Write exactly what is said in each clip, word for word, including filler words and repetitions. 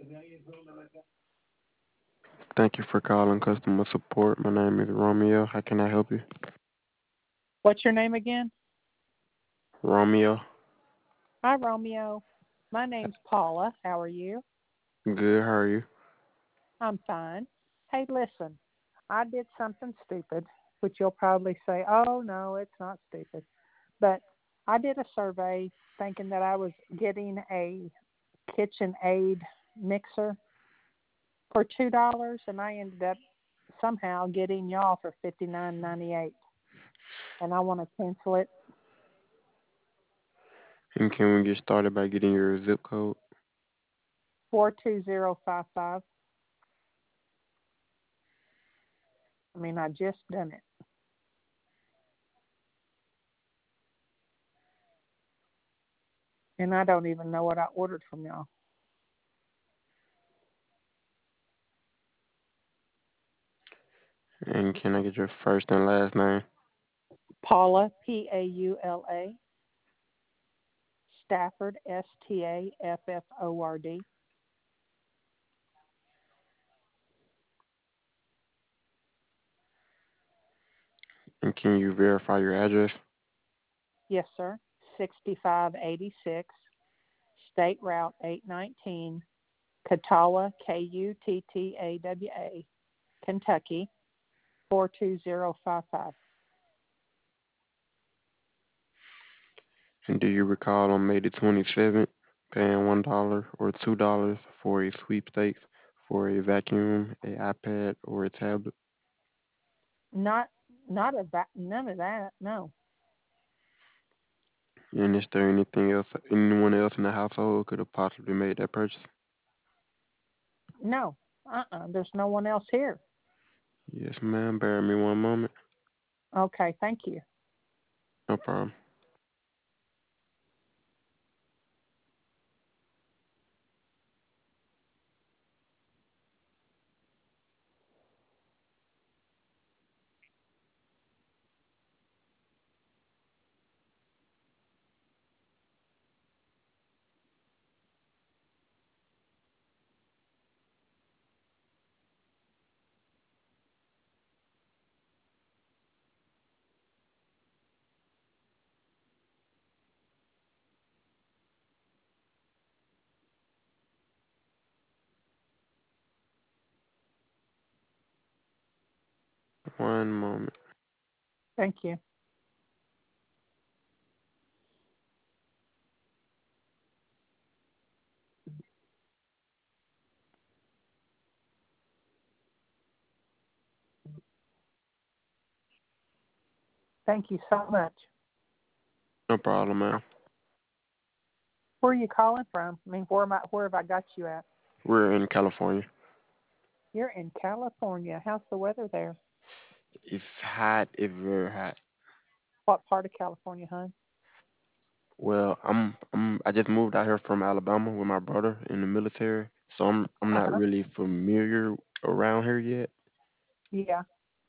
Thank you for calling customer support. My name is Romeo. How can I help you? What's your name again? Romeo. Hi, Romeo. My name's Paula. How are you? Good. How are you? I'm fine. Hey, listen, I did something stupid, which you'll probably say, oh, no, it's not stupid. But I did a survey thinking that I was getting a KitchenAid mixer for two dollars, and I ended up somehow getting y'all for fifty nine ninety eight, and I want to cancel it. And can we get started by getting your zip code? Four two zero five five. I mean, I just done it. And I don't even know what I ordered from y'all. And can I get your first and last name? Paula, P A U L A. Stafford, S T A F F O R D. And can you verify your address? Yes, sir. sixty-five eighty-six, State Route eight nineteen, Katawa, K U T T A W A, Kentucky, four two zero five five. And do you recall on May the twenty-seventh paying one dollar or two dollars for a sweepstakes for a vacuum, a iPad, or a tablet? Not, not a va- none of that. No, And is there anything else, anyone else in the household could have possibly made that purchase? no. Uh-uh. There's no one else here. Yes, ma'am. Bear me one moment. Okay, thank you. No problem. One moment. Thank you. Thank you so much. No problem, ma'am. Where are you calling from? I mean, where am I, where have I got you at? We're in California. You're in California. How's the weather there? It's hot. It's very hot. What part of California, hon? Well, I'm I'm I just moved out here from Alabama with my brother in the military, so I'm I'm not Uh-huh. really familiar around here yet. Yeah,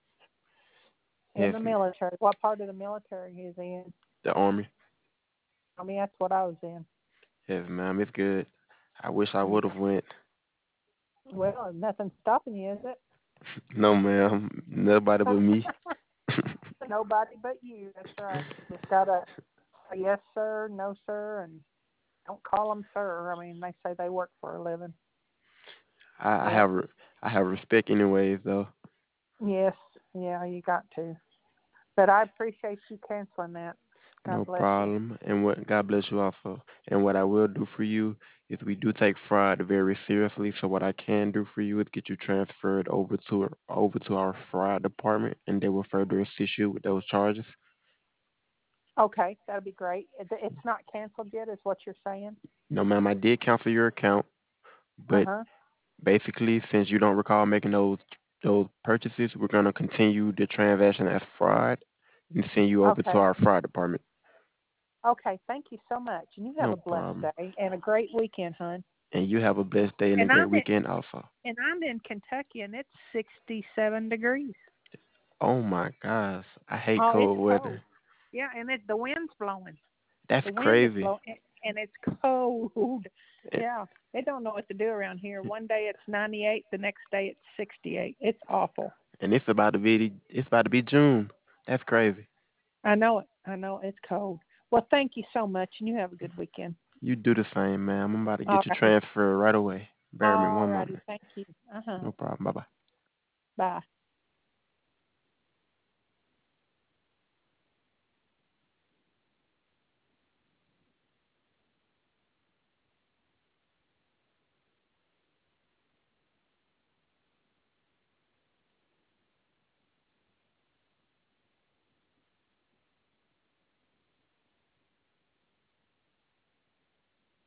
in Yes, the m- military. What part of the military is he in? the army. I mean, that's what I was in. Yes, ma'am. It's good. I wish I would Yeah. have went. Well, nothing's stopping you, is it? No, ma'am. Nobody but me. Nobody but you. That's right. Just gotta say yes, sir, no, sir, and don't call them sir. I mean, they say they work for a living. I, I Yep. have re- I have respect anyways, though. Yes. Yeah, you got to. But I appreciate you canceling that. God No bless you. problem. And what God bless you also. And what I will do for you is we do take fraud very seriously. So what I can do for you is get you transferred over to over to our fraud department, and they will further assist you with those charges. Okay, that'd be great. It- It's not canceled yet, is what you're saying? No, ma'am, I did cancel your account, Uh but huh. basically, since you don't recall making those those purchases, we're gonna continue the transaction as fraud and send you over to Okay. our fraud department. Okay. Thank you so much, and you have No a blessed problem. day and a great weekend, hon. And you have a blessed day and a And great I'm in, weekend also. and I'm in Kentucky, and it's sixty-seven degrees. Oh my gosh, I hate Oh, it's cold cold. weather. Yeah, and it, the wind's blowing. That's The wind is crazy. blowing, and it's cold. And, Yeah, they don't know what to do around here. One day it's ninety-eight, the next day it's sixty-eight. It's awful. and it's about to be it's about to be June. That's crazy. I know it. I know it's cold. Well, thank you so much, and you have a good weekend. You do the same, man. I'm about to get All you righty. transferred right away. Bear me All one righty. moment. Thank you. Uh huh. No problem. Bye bye. Bye.